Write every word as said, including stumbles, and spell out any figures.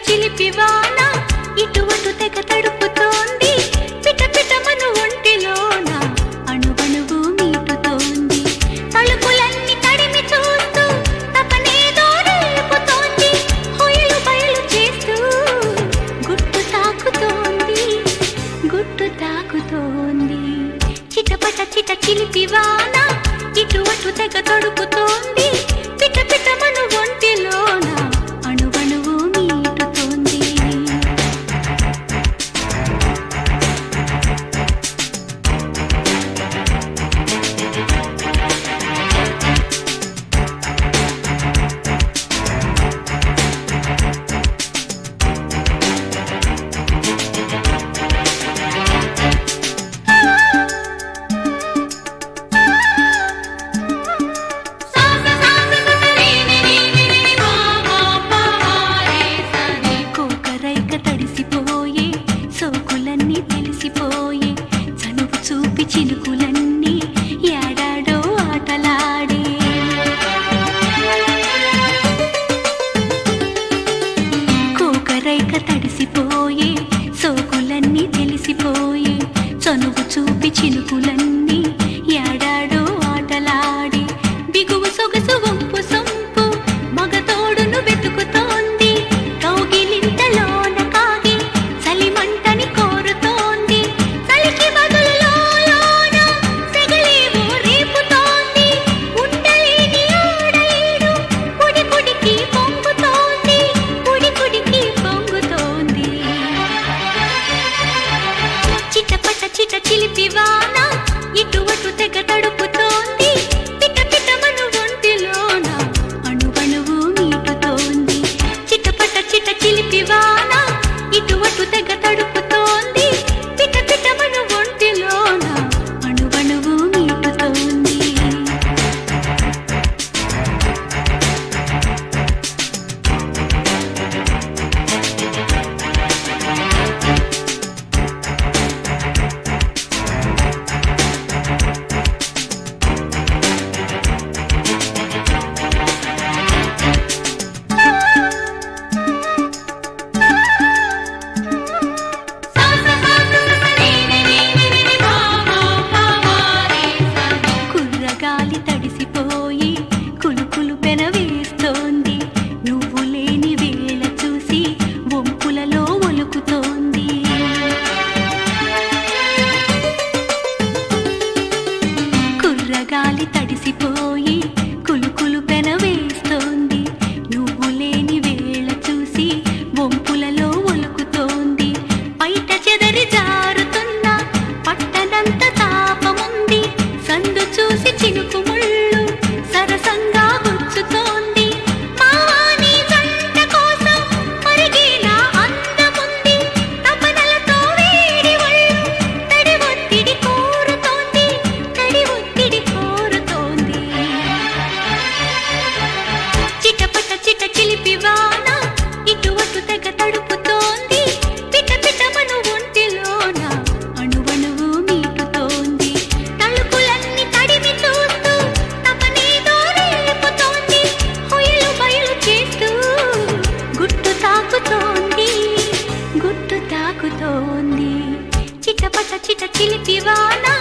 చిలిపివాన ఇటువటు తెగ తడుపుతోంది పిట పిటమను ఒంటిలోన అణువణువు మీటుతోంది తలుపులన్నీ తడిమి చూస్తూ తపనేదో రేపుతోంది హొయలు బయలు చేస్తూ గుట్టు తాకుతోంది గుట్టు తాకుతోంది చిటపట చిట చిలిపివాన ఇటువటు తెగ తడుపుతోంది పిట పిటమను ఒంటిలోన అణువణువు మీటుతోంది తెలిసిపోయే చనువు చూపి చిలుకులన్నీ ఏడాడో ఆటలాడే కోకరైక తడిసిపోయే సోకులన్నీ తెలిసిపోయే చనువు చూపి చిలుకులన్నీ ఏడాడో ఆటలాడే బిగువు సొగసు వంపు సొంపు మగతోడును వెతుకుతోంది కౌగిలింతలోన కాగి చలిమంటని కోరుతోంది చలికి బదులులోన సెగలేమో రేపుతోంది ఉండలేని ఆడలేడు కుడి కుడికి పొంగుతోంది కుడి కుడికి పొంగుతోంది చిటపట చిట చిలిపివాన ఇటువటు తెగ తడుపుతోంది పిట పిటమను ఒంటిలోన అణువణువు మీటుతోంది చిటపట చిట చిలిపివాన ఇటువటు తెగ తడుపుతోంది పిట పిటమను ఒంటిలోన అణువణువు మీటుతోంది కుర్రగాలి తడిసిపోయి కులుకులు పెనవేస్తోంది నువ్వు లేని వేళ చూసి వంపులలో ఒలుకుతోంది కుర్రగాలి తడిసిపోయి కులుకులు పెనవేస్తోంది నువ్వు లేని వేళ చూసి వంపులలో ఒలుకుతోంది బయట చెదరి జారుతున్న పట్టనంత తాపముంది సందు చూసి చినుకు ముళ్ళు సరసంగా గుచ్చుతోంది మావాని జంట కోసం మరిగిన అందముంది తపనలతో వేడి ఒళ్ళు తడి ఒత్తిడి కోరుతోంది తడి ఒత్తిడి కోరుతోంది చిటపట చిట చిలిపివాన ఇటువటు తెగ తడుపుతోంది పిట పిటమను ఒంటిలోన అణువణువు మీటుతోంది తలుపులన్నీ తడిమి చూస్తూ తపనేదో రేపుతోంది హొయలు బయలు చేస్తూ గుట్టు తాకుతోంది గుట్టు తాకుతోంది చిటపట చిట చిలిపివాన